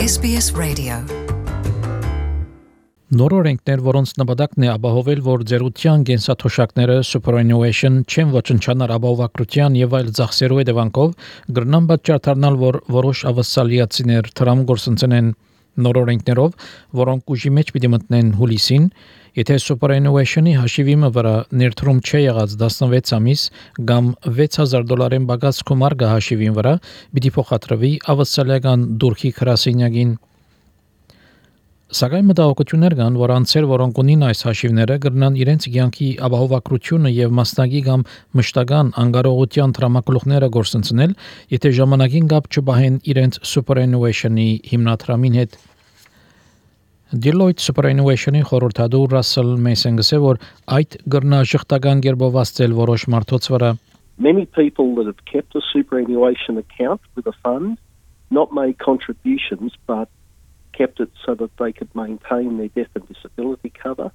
SBS Radio. Նոր օրենքներ, որոնց նպատակն է ապահովել, որ ձեռության կենսաթոշակները superannuation չեն ոչնչանար ապահովագրության եւ այլ ծախսերու հետևանքով գրնան պատճառ դառնալ, որ որոշ ավասալիացիներ դրամ գործընծեն նոր օրենքներով, որոնք ուժի մեջ պիտի մտնեն հուլիսին, եթե superannuation-ի հաշիվիմը վրա ներդրում չի եղած 16 ամիս կամ $6,000 բագած կոմարգա հաշիվին վրա, պիտի փոխադրվի ավասալիական դուրքի քրասենյակին։ Սակայն մտահոգություններ կան, որ անձեր, որոնք ունին այս հաշիվները, կգրնան իրենց կյանքի ապահովագրությունը եւ մասնագի կամ մշտական անկարողության դրամակլուխները գործընծնել, եթե ժամանակին կապ չպահեն իրենց superannuation-ի հիմնադրամին հետ։ Deloitte superannuation-ի խորհրդադու Russell Mason գսե, որ այդ կգրնա շղթական կերպով ասել որոշ մարդոց վրա։ Many people that have kept a superannuation account with a fund not made contributions but kept it so that they could maintain their death and disability cover.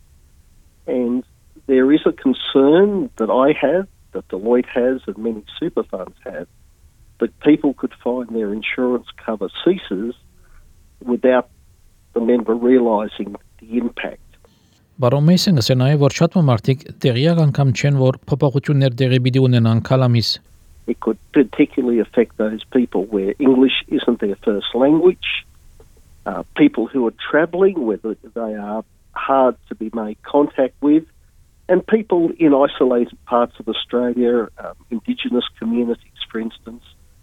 And there is a concern that I have, that Deloitte has, and many super funds have, that people could find their insurance cover ceases without the member realising the impact. Բարոն Մեյսոնը ասել նաև, որ շատ մարդիկ տեղյակ անգամ չեն, որ փոփոխություններ տեղի պիտի ունենան քալամիս։ It could particularly affect those people where English isn't their first language. People who are travelling, whether they are hard to be made contact with, and people in isolated parts of Australia, Indigenous communities, for instance,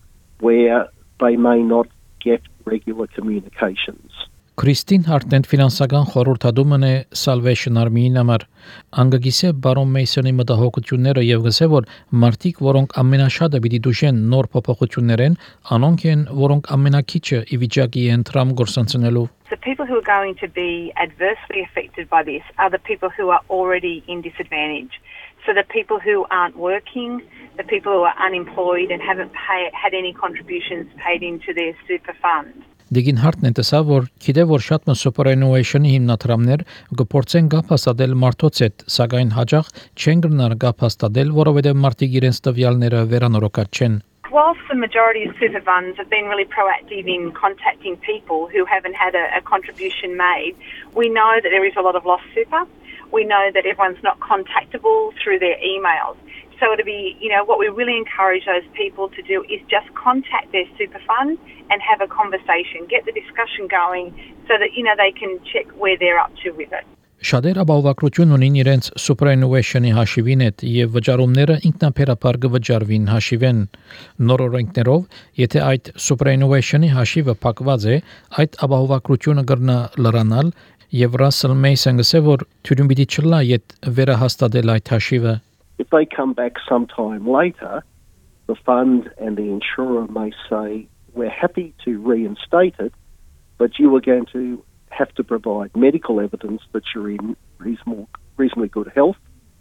where they may not get regular communications. Քրիստին Հարտնետ ֆինանսական խորհրդադումն է Salvation Army-ի համար անգագիսե բարոն Մեյսոնի մտահոգությունները եւ գսե որ մարդիկ որոնք ամենաշատը պիտի դուժեն նոր փոփոխություններեն անոնք են որոնք ամենակիչը ի վիճակի են տրամ գործընծնելու. The people who are going to be adversely affected by this are the people who are already in disadvantage. So the people who aren't working, the people who are unemployed and haven't had any contributions paid into their super fund. Դիգին Հարտնետ ասավ, որ գիտե որ շատ superannuation-ի հիմնադրամներ գործեն գապ հաստատել մարդոց հետ, սակայն հաջող չեն գնար գապ հաստատել, որովհետև մարդիկ իրենց տվյալները վերանորոգած չեն. Whilst the majority of super funds have been really proactive in contacting people who haven't had a contribution made, we know that there is a lot of lost super. We know that everyone's not contactable through their emails. So to be, what we really encourage those people to do is just contact their super fund and have a conversation, get the discussion going so that, they can check where they're up to with it. Շատեր ապահովագրություն ունին իրենց superannuation-ի հաշիվին հետ եւ վճարումները ինքնաբերաբար կվճարվին հաշիվեն։ Նոր օրենքներով, եթե այդ superannuation-ի հաշիվը փակված է, այդ ապահովագրությունը կգրնա լրանալ եւ Russell Mason գսե որ թյուրին պիտի չլա իդ վերահաստատել այդ հաշիվը. If they come back sometime later, the fund and the insurer may say, we're happy to reinstate it, but you are going to have to provide medical evidence that you're in reasonably good health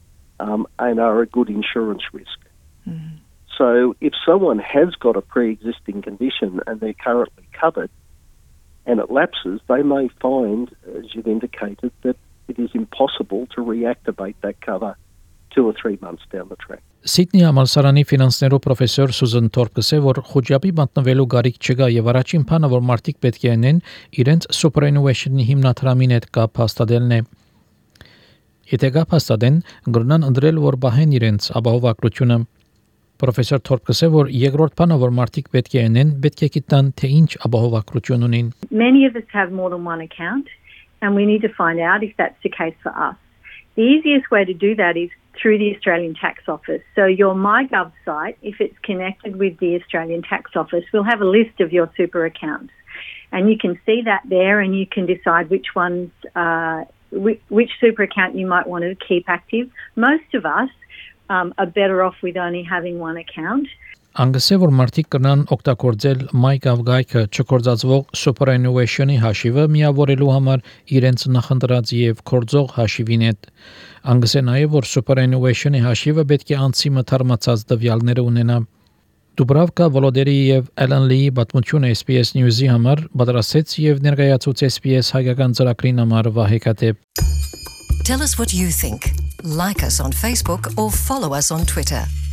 and are a good insurance risk. Mm. So if someone has got a pre-existing condition and they're currently covered and it lapses, they may find, as you've indicated, that it is impossible to reactivate that cover 2 or 3 months down the track. Սիդնի համալսարանի ֆինանսներու պրոֆեսոր Սուզան Թորփ գսե որ խոճապի մատնվելու գարիք չկա եւ առաջին բանը որ մարդիկ պետք է անեն իրենց superannuation-ի հիմնադրամին հետ կապ հաստատելն է. Եթե կապ հաստատեն, գրնան ընդրել որ բահեն իրենց ապահովագրությունը. Պրոֆեսոր Թորփ գսե որ երկրորդ բանը որ մարդիկ պետք է անեն, պետք է գիտան թե ինչ ապահովագրություն ունին. Many of us have more than one account and we need to find out if that's the case for us. The easiest way to do that is through the Australian Tax Office. So your MyGov site, if it's connected with the Australian Tax Office, will have a list of your super accounts. And you can see that there and you can decide which ones, which super account you might want to keep active. Most of us are better off with only having one account. Անգսե որ մարդիկ կնան օգտագործել MyGov գայքը չկործածվող superannuation-ի հաշիվը միավորելու համար իրենց նախընտրած եւ կորձող հաշիվին հետ։ Անգսե նաեւ որ superannuation-ի հաշիվը պետք է անցի մթարմացած տվյալները ունենա։ Դուբրավկա Վոլոդերի եւ Alan Lee պատմությունը SBS News-ի համար պատրաստեց եւ ներկայացուց SBS հայկական ծրագրին համար Վահեկատե։ Tell us what you think. Like us on Facebook or follow us on Twitter.